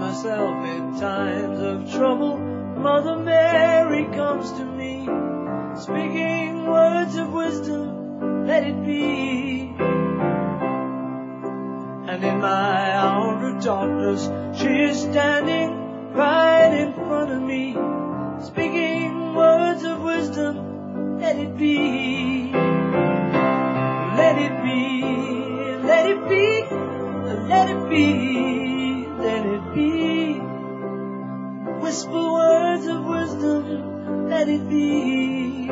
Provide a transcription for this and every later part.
myself in times of trouble, Mother Mary comes to me, speaking words of wisdom, let it be. And in my hour of darkness, she is standing right in front of me, speaking words of wisdom, let it be. Let it be, let it be, let it be, let it be. Whisper words of wisdom, let it be.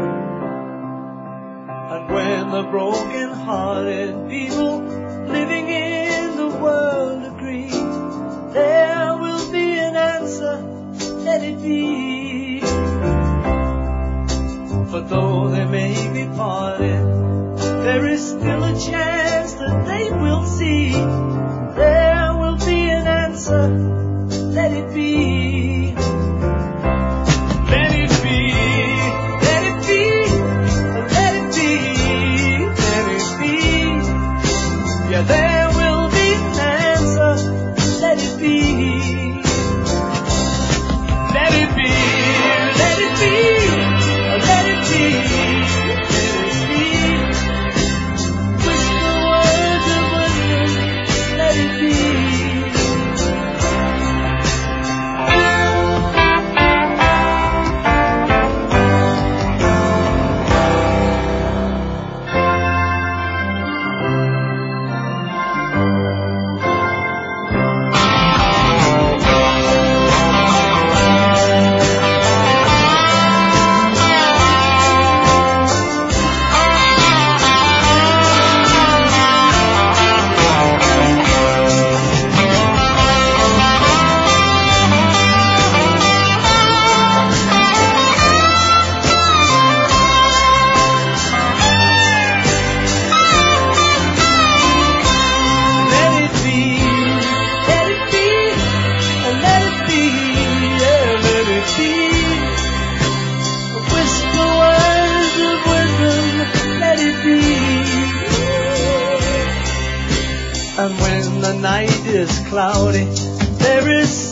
And when the broken-hearted people living in the world agree, there will be an answer, let it be. For though they may be parted, there is still a chance that they will see. There will be an answer, let it be. Let it be, let it be, let it be, let it be. Yeah, there will be an answer, let it be. Let it be, let it be, let it be, let it be. Whisper words of wisdom, let it be. And when the night is cloudy, there is